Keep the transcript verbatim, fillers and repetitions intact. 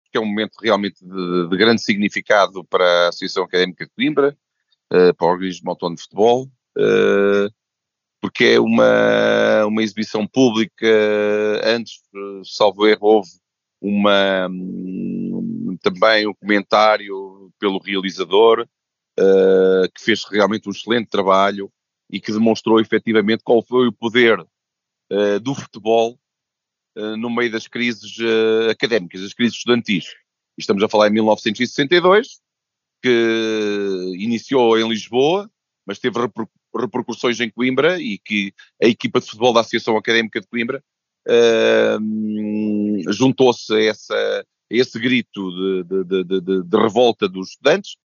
porque é um momento realmente de, de grande significado para a Associação Académica de Coimbra, uh, para o organismo autónomo de futebol, uh, porque é uma, uma exibição pública. Antes, salvo erro, houve uma, um, também um comentário pelo realizador, uh, que fez realmente um excelente trabalho e que demonstrou efetivamente qual foi o poder uh, do futebol uh, no meio das crises uh, académicas, das crises estudantis. E estamos a falar em mil novecentos e sessenta e dois, que iniciou em Lisboa, mas teve reper, repercussões em Coimbra, e que a equipa de futebol da Associação Académica de Coimbra uh, juntou-se a, essa, a esse grito de, de, de, de, de revolta dos estudantes